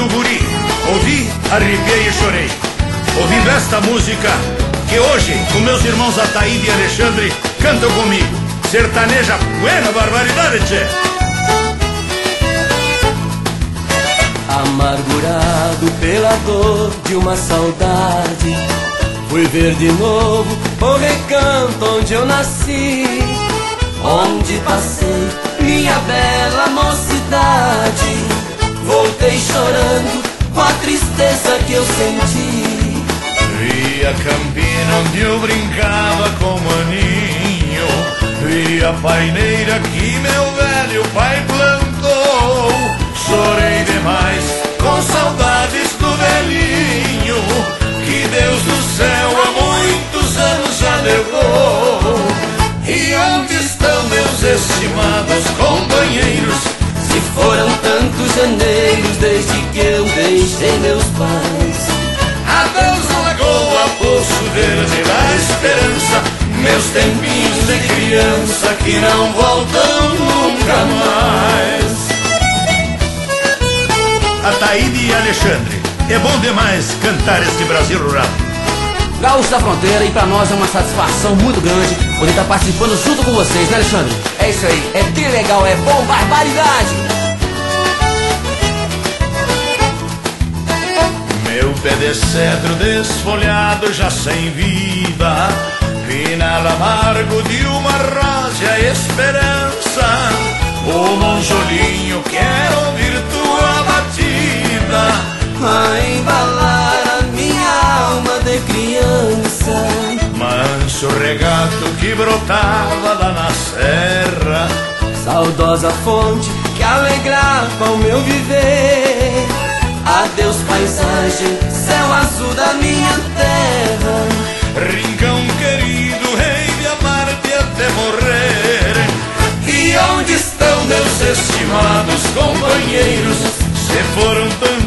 guri, ouvi, arrepiei e chorei, ouvindo esta música que hoje os meus irmãos Ataíde e Alexandre cantam comigo. Sertaneja buena barbaridade, tchê. Amargurado pela dor de uma saudade, fui ver de novo o recanto onde eu nasci, onde passei minha bela mocidade. Voltei chorando com a tristeza que eu senti. Vi a campina onde eu brincava com maninho, vi a paineira que meu velho pai plantou. Chorei demais com saudades do velhinho, que Deus do céu há muitos anos já levou. E onde estão meus estimados companheiros? Se foram tantos janeiros desde que eu deixei meus pais. Adeus a lagoa, poço verde da esperança, meus tempinhos de criança que não voltam nunca mais. Ataíde e Alexandre, é bom demais cantar este Brasil rural. Gaúcho da Fronteira, e pra nós é uma satisfação muito grande poder estar participando junto com vocês, né, Alexandre? É isso aí, é trilegal, é bom, barbaridade! Meu pé de cedro desfolhado já sem vida, final amargo de uma rosa esperança. O monjolinho quer ouvir tua batida, A embalar a minha alma de criança. manso regato que brotava lá na serra, Saudosa fonte que alegrava o meu viver. Adeus paisagem, céu azul da minha terra. rincão querido, rei de amar-te até morrer. E onde estão meus estimados companheiros? Se foram tantos